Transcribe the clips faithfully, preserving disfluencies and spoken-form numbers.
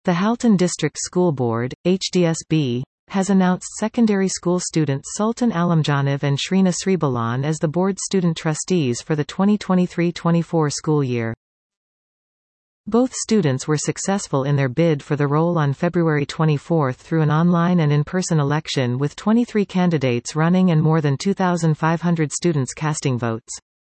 The Halton District School Board, H D S B, has announced secondary school students Sultan Alamjanov and Shrina Sribalan as the board student trustees for the twenty twenty-three twenty-four school year. Both students were successful in their bid for the role on February twenty-fourth through an online and in-person election with twenty-three candidates running and more than two thousand five hundred students casting votes.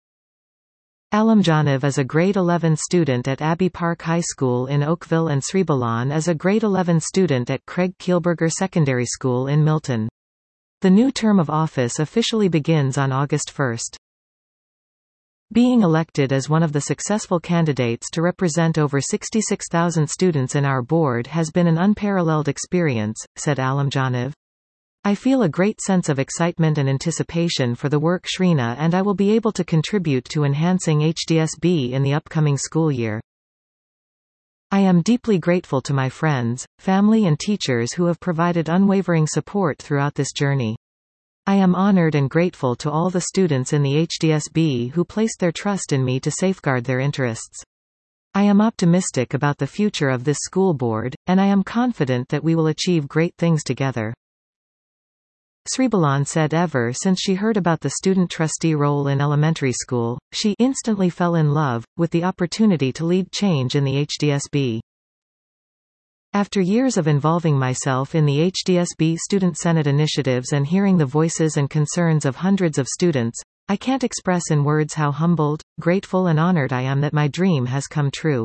Alamjanov is a grade eleven student at Abbey Park High School in Oakville and Sribalan is a grade eleven student at Craig Kielburger Secondary School in Milton. The new term of office officially begins on August first. Being elected as one of the successful candidates to represent over sixty-six thousand students in our board has been an unparalleled experience, said Alamjanov. I feel a great sense of excitement and anticipation for the work Shrina and I will be able to contribute to enhancing H D S B in the upcoming school year. I am deeply grateful to my friends, family and teachers who have provided unwavering support throughout this journey. I am honored and grateful to all the students in the H D S B who placed their trust in me to safeguard their interests. I am optimistic about the future of this school board, and I am confident that we will achieve great things together. Sribalan said ever since she heard about the student trustee role in elementary school, she instantly fell in love with the opportunity to lead change in the H D S B. After years of involving myself in the H D S B Student Senate initiatives and hearing the voices and concerns of hundreds of students, I can't express in words how humbled, grateful and honored I am that my dream has come true.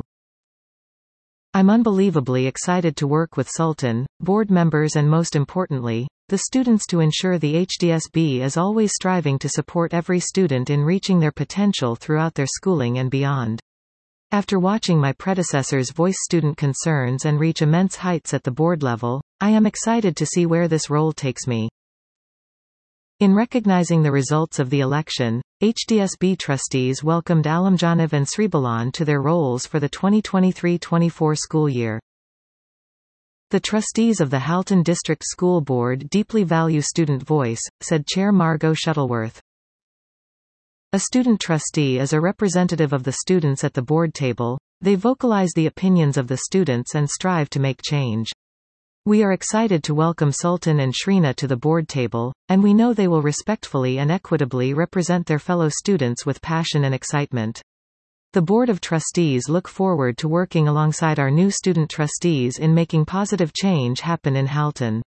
I'm unbelievably excited to work with Sultan, board members and most importantly, the students to ensure the H D S B is always striving to support every student in reaching their potential throughout their schooling and beyond. After watching my predecessors voice student concerns and reach immense heights at the board level, I am excited to see where this role takes me. In recognizing the results of the election, H D S B trustees welcomed Alamjanov and Sribalan to their roles for the twenty twenty-three twenty-four school year. The trustees of the Halton District School Board deeply value student voice, said Chair Margot Shuttleworth. A student trustee is a representative of the students at the board table. They vocalize the opinions of the students and strive to make change. We are excited to welcome Sultan and Shrina to the board table, and we know they will respectfully and equitably represent their fellow students with passion and excitement. The Board of Trustees look forward to working alongside our new student trustees in making positive change happen in Halton.